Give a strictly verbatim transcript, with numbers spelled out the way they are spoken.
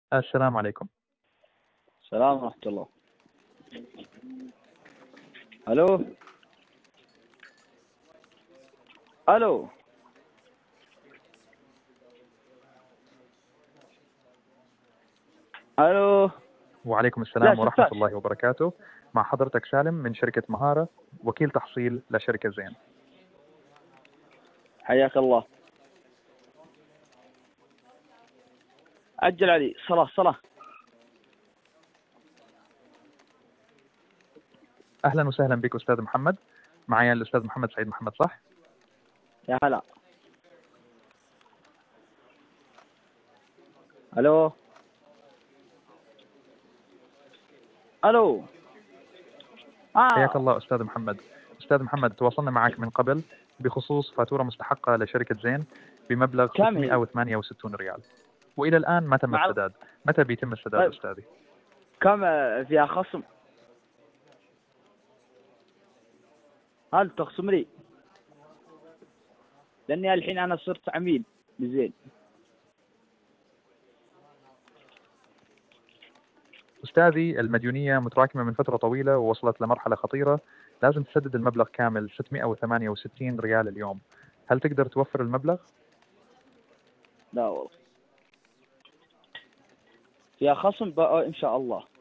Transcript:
السلام عليكم. السلام ورحمة الله. الو الو الو. وعليكم لا السلام ورحمة شفتاش. الله وبركاته. مع حضرتك سالم من شركة مهارة، وكيل تحصيل لشركة زين. حياك الله. عجل علي صلاة صلاة. أهلا وسهلا بك أستاذ محمد. معي الأستاذ محمد سعيد محمد، صح؟ يا هلا. الو الو. حياك اه الله أستاذ محمد. أستاذ محمد، تواصلنا معك من قبل بخصوص فاتورة مستحقة لشركة زين بمبلغ كم هي؟ ستمائة وثمانية وستين ريال، وإلى الآن ما تم مع السداد. متى بيتم السداد طيب أستاذي؟ كم فيها خصم؟ هل تخصم لي؟ لاني الحين انا صرت عميل بزين. أستاذي، المديونية متراكمة من فترة طويلة ووصلت لمرحلة خطيرة. لازم تسدد المبلغ كامل ستمائة وثمانية وستين ريال اليوم. هل تقدر توفر المبلغ؟ لا والله فيها خصم بقى ان شاء الله.